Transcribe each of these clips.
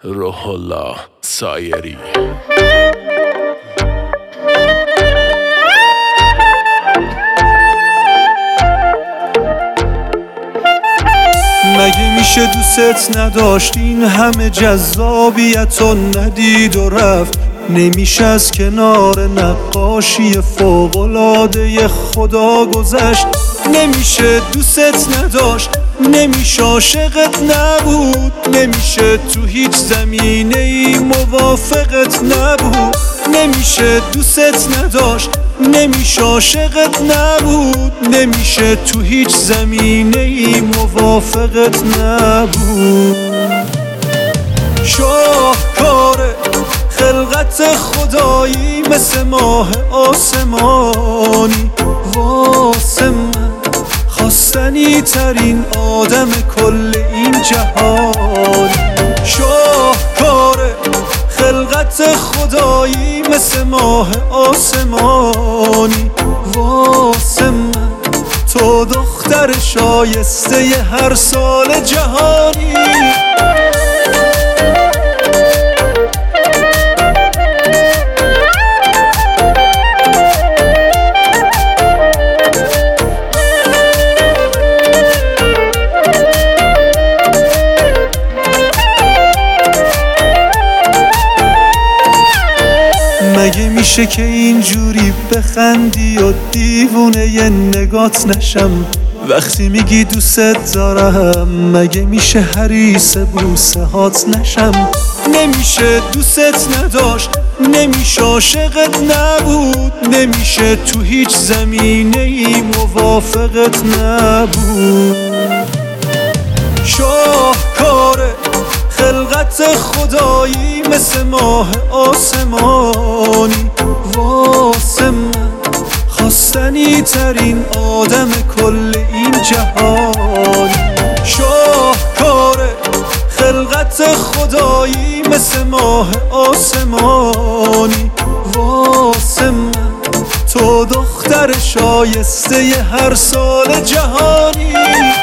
روح الله سایری. مگه میشه دوست نداشت این همه جذابیت و ندید و رفت؟ نمیشه از کنار نقاشی فوق‌العاده خدا گذشت؟ نمیشه دوست نداشت، نمیشه عاشقت نبود، نمیشه تو هیچ زمینه ای موافقت نبود. نمیشه دوست نداشت، نمیشه عاشقت نبود، نمیشه تو هیچ زمینه ای موافقت نبود. شاهکار خلقت خدایی مثل ماه آسمانی، واسه من خواستنی ترین آدم کل این جهان. شاهکار خلقت خدایی مثل ماه آسمانی، واسه من تو دختر شایسته هر سال جهانی. مگه میشه که اینجوری بخندی و دیوونه ی نگات نشم وقتی میگی دوست دارم؟ مگه میشه حریص بوسه هات نشم؟ نمیشه دوست نداشت، نمیشه عاشقت نبود، نمیشه تو هیچ زمینه ای موافقت نبود. شاهکار خلقت خدایی مثل ماه آسمانی، واسه من خواستنی ترین آدم کل این جهان. شاهکار خلقت خدایی مثل ماه آسمانی، واسه من تو دختر شایسته هر سال جهانی.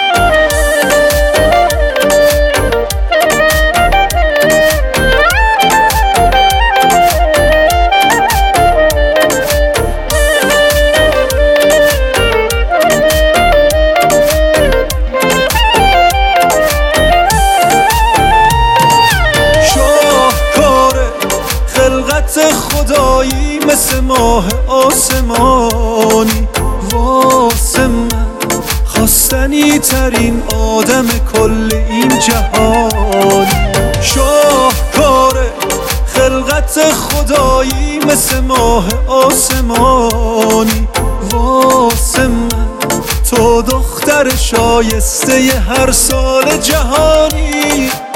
خدایی مثل ماه آسمانی، واسه من خواستنی ترین آدم کل این جهان. شاهکار خلقت خدایی مثل ماه آسمانی، واسه من تو دختر شایسته هر سال جهانی.